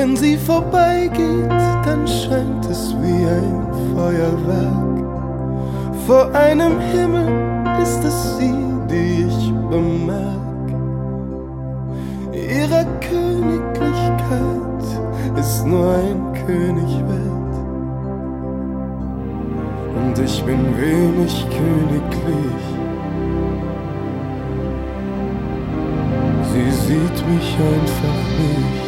Wenn sie vorbeigeht, dann scheint es wie ein Feuerwerk. Vor einem Himmel ist es sie, die ich bemerk. Ihrer Königlichkeit ist nur ein König wert. Und ich bin wenig königlich. Sie sieht mich einfach nicht.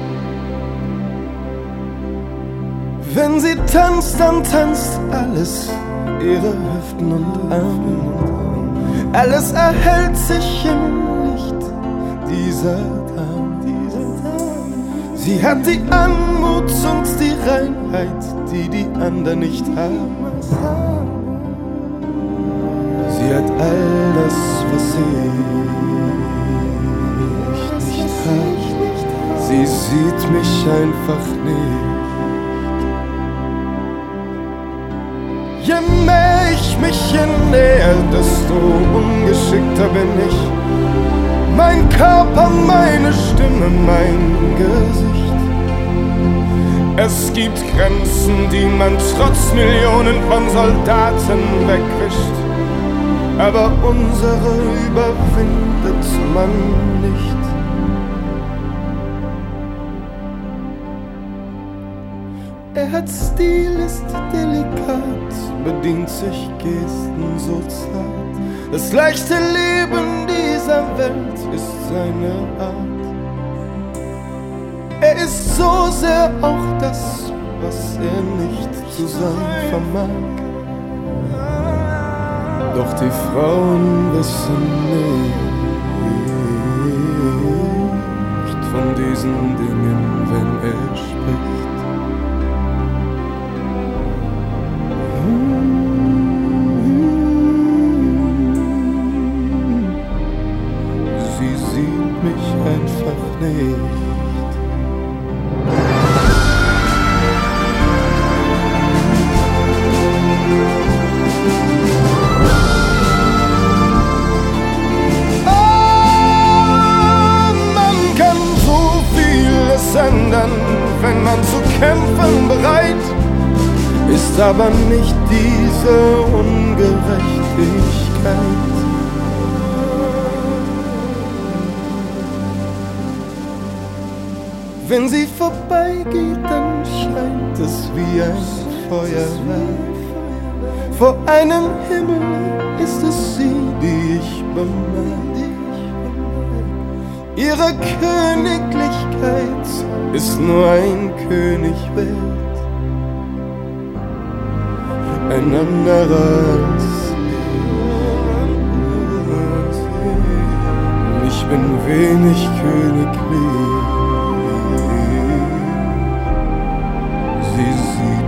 Wenn sie tanzt, dann tanzt alles, ihre Hüften und Arme. Alles erhält sich im Licht dieser Dame. Sie hat die Anmut und die Reinheit, die die anderen nicht haben. Sie hat all das, was ich nicht habe. Sie sieht mich einfach nicht. Je mehr ich mich ihr näher, desto ungeschickter bin ich. Mein Körper, meine Stimme, mein Gesicht. Es gibt Grenzen, die man trotz Millionen von Soldaten wegwischt. Aber unsere überwindet man nicht. Er hat Stil, ist delikat, bedient sich Gesten so zart. Das leichte Leben dieser Welt ist seine Art. Er ist so sehr auch das, was er nicht zu sein vermag. Doch die Frauen wissen nicht von diesen Dingen, wenn er spricht. Sie sieht mich einfach nicht. Ändern, wenn man zu kämpfen bereit ist, aber nicht diese Ungerechtigkeit. Wenn sie vorbeigeht, dann scheint es wie ein Feuerwerk. Vor einem Himmel ist es sie, die ich bemerke. Ihre Königlichkeit ist nur ein König wert, ein anderer als ich. Ich bin wenig königlich, sie